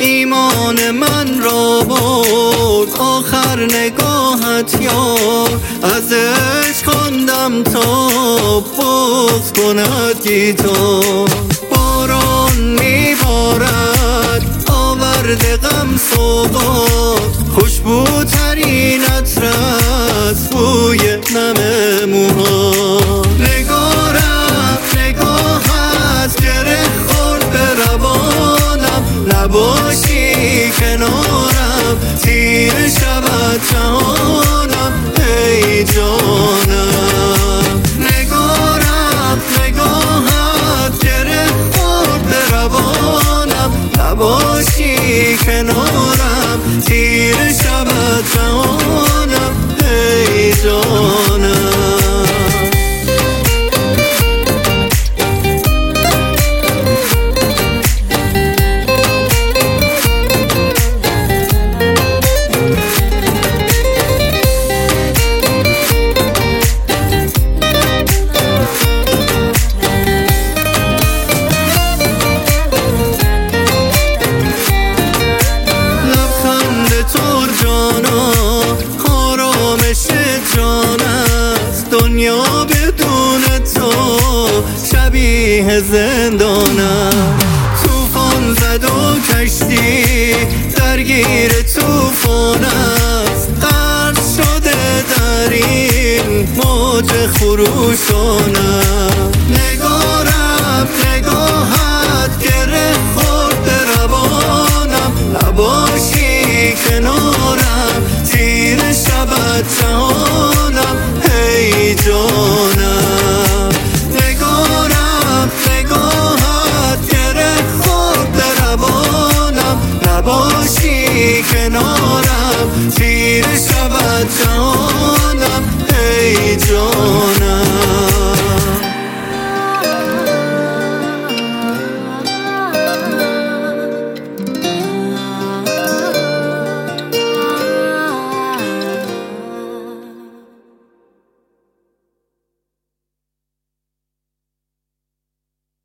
ایمان من را برد آخر نگاهت یار، از عشق خواندم تا بغض کند گیتار. باران میبارد آورده غم سوغات، خوشبوترین عطر از بوی نم موها. نگاهت گره خورد به روانم، نباشی کنارم تیر شود جهانم ای جانم. نگاهت گره خورد به روانم، نباشی کنارم تیر شود جهانم ای جانم. دنیا بدون تو شبیه زندانم. طوفان زد و کشتی درگیر طوفان است، غرق شده در این موج خروش